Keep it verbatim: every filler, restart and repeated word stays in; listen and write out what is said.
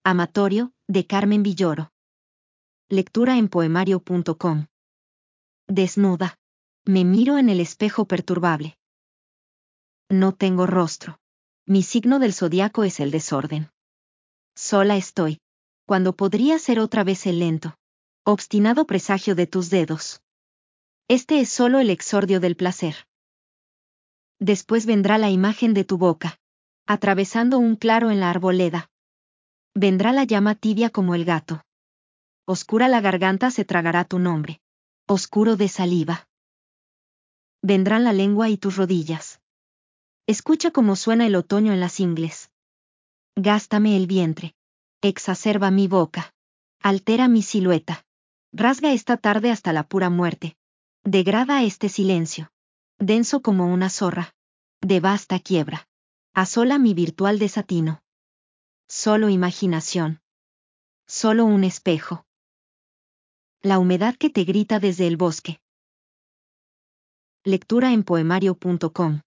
Amatorio, de Carmen Villoro. Lectura en poemario punto com. Desnuda. Me miro en el espejo perturbable. No tengo rostro. Mi signo del zodiaco es el desorden. Sola estoy. Cuando podría ser otra vez el lento, obstinado presagio de tus dedos. Este es solo el exordio del placer. Después vendrá la imagen de tu boca, atravesando un claro en la arboleda. Vendrá la llama tibia como el gato. Oscura la garganta se tragará tu nombre. Oscuro de saliva. Vendrán la lengua y tus rodillas. Escucha cómo suena el otoño en las ingles. Gástame el vientre. Exacerba mi boca. Altera mi silueta. Rasga esta tarde hasta la pura muerte. Degrada este silencio. Denso como una zorra. De vasta quiebra. Asola mi virtual desatino. Solo imaginación. Solo un espejo. La humedad que te grita desde el bosque. Lectura en poemario punto com.